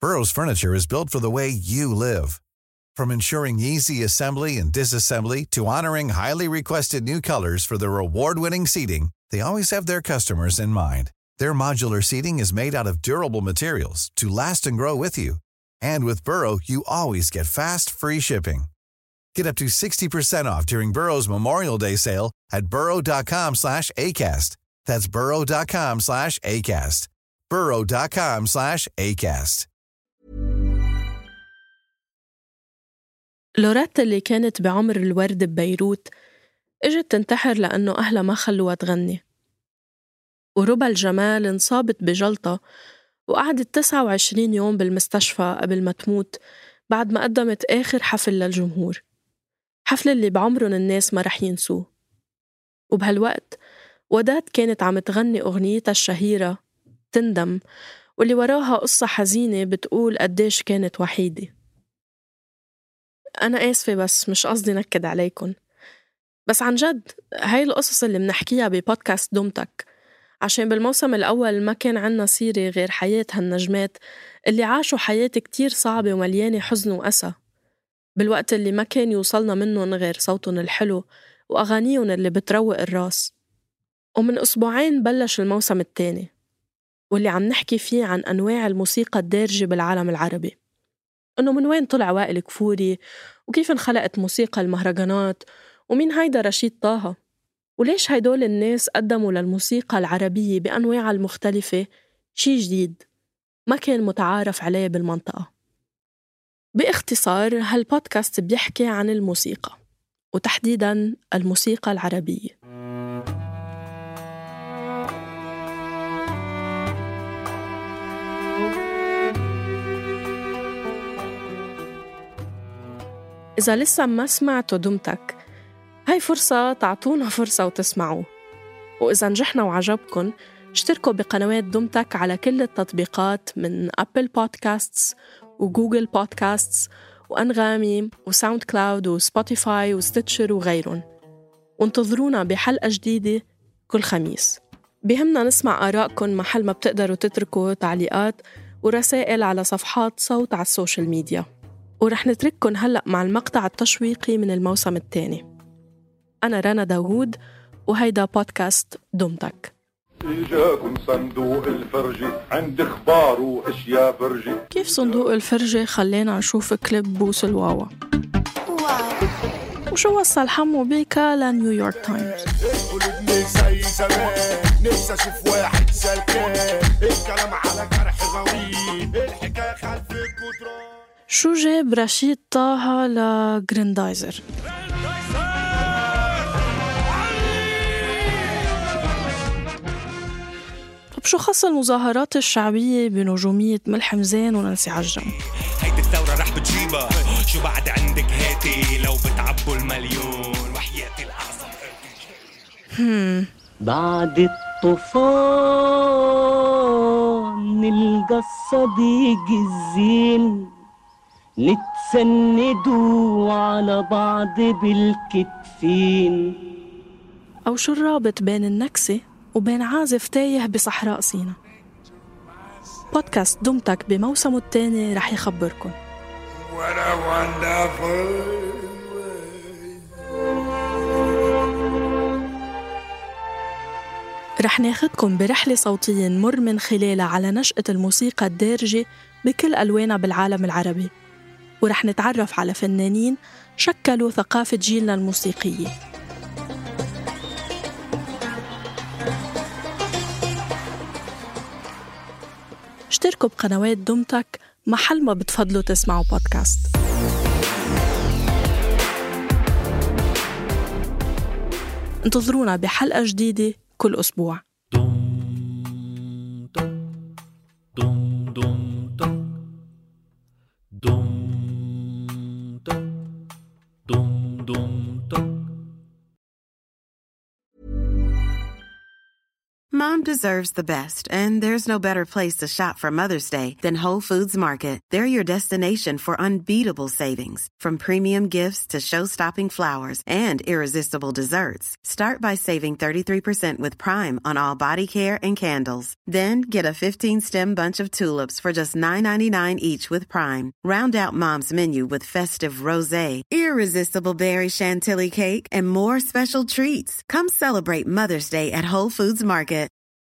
Burrow's furniture is built for the way you live. From ensuring easy assembly and disassembly to honoring highly requested new colors for their award-winning seating, they always have their customers in mind. Their modular seating is made out of durable materials to last and grow with you. And with Burrow, you always get fast, free shipping. Get up to 60% off during Burrow's Memorial Day sale at burrow.com/ACAST. That's burrow.com/ACAST. burrow.com/ACAST. لوريت اللي كانت بعمر الورد ببيروت اجت تنتحر لأنه أهلها ما خلوها تغني. وربا الجمال انصابت بجلطة وقعدت 29 يوم بالمستشفى قبل ما تموت بعد ما قدمت آخر حفل للجمهور، حفل اللي بعمرن الناس ما رح ينسوه. وبهالوقت وداد كانت عم تغني أغنيتها الشهيرة تندم، واللي وراها قصة حزينة بتقول قديش كانت وحيدة. أنا آسفة بس مش قصدي نكد عليكن، بس عن جد هاي القصص اللي منحكيها ببودكاست دومتك، عشان بالموسم الأول ما كان عنا سيرة غير حياة هالنجمات اللي عاشوا حياة كتير صعبة ومليانة حزن وأسى، بالوقت اللي ما كان يوصلنا منهم غير صوتهم الحلو وأغانيهم اللي بتروق الراس. ومن أسبوعين بلش الموسم الثاني، واللي عم نحكي فيه عن أنواع الموسيقى الدارجة بالعالم العربي، إنه من وين طلع وائل كفوري، وكيف انخلقت موسيقى المهرجانات، ومين هيدا رشيد طه، وليش هيدول الناس قدموا للموسيقى العربية بأنواعها المختلفة شي جديد ما كان متعارف عليه بالمنطقة. باختصار هالبودكاست بيحكي عن الموسيقى، وتحديداً الموسيقى العربية. إذا لسه ما سمعتوا دومتك، هاي فرصة تعطونا فرصة وتسمعوه. وإذا نجحنا وعجبكن اشتركوا بقنوات دومتك على كل التطبيقات من أبل بودكاستس وجوجل بودكاستس وأنغامي وساوند كلاود وسبوتيفاي وستيتشر وغيرهم، وانتظرونا بحلقة جديدة كل خميس. بهمنا نسمع آراءكن محل ما بتقدروا تتركوا تعليقات ورسائل على صفحات صوت على السوشيال ميديا. ورح نترككن هلأ مع المقطع التشويقي من الموسم الثاني. أنا رنا داوود وهيدا بودكاست دومتك. إجاكم صندوق الفرجة عند إخبار وأشياء فرجة. كيف صندوق الفرجة خلينا نشوف كليب بوس الواوا؟ وشو وصل حمو بيكا لنيويورك تايمز؟ قلوبني زي زمان نفسي أشوف واحد سلكان، الكلام على جرح غويط، الحكاية خلف الجدران. شو جاب رشيد طه لجريندايزر؟ طب شو خص المظاهرات الشعبية بنجومية ملحم زين ونانسي عجرم؟ هيدي الثورة رح بتجيبها، شو بعد عندك هاتي لو بتعبوا المليون وحياتي الأعظم. بعد الطوفان نلقى الصديق الزين، نتسندوا على بعض بالكتفين. أو شو الرابط بين النكسة وبين عازف تايه بصحراء سينا؟ بودكاست دومتك بموسمه الثاني رح يخبركن. رح ناخدكم برحلة صوتية نمر من خلالها على نشأة الموسيقى الدارجة بكل ألوانها بالعالم العربي، ورح نتعرف على فنانين شكلوا ثقافة جيلنا الموسيقية. اشتركوا بقنوات دومتك محل ما بتفضلوا تسمعوا بودكاست. انتظرونا بحلقة جديدة كل أسبوع. Mom Mom deserves the best, and there's no better place to shop for Mother's Day than Whole Foods Market. They're your destination for unbeatable savings, from premium gifts to show-stopping flowers and irresistible desserts. Start by saving 33% with Prime on all body care and candles. Then get a 15-stem bunch of tulips for just $9.99 each with Prime. Round out Mom's menu with festive rosé, irresistible berry chantilly cake, and more special treats. Come celebrate Mother's Day at Whole Foods Market.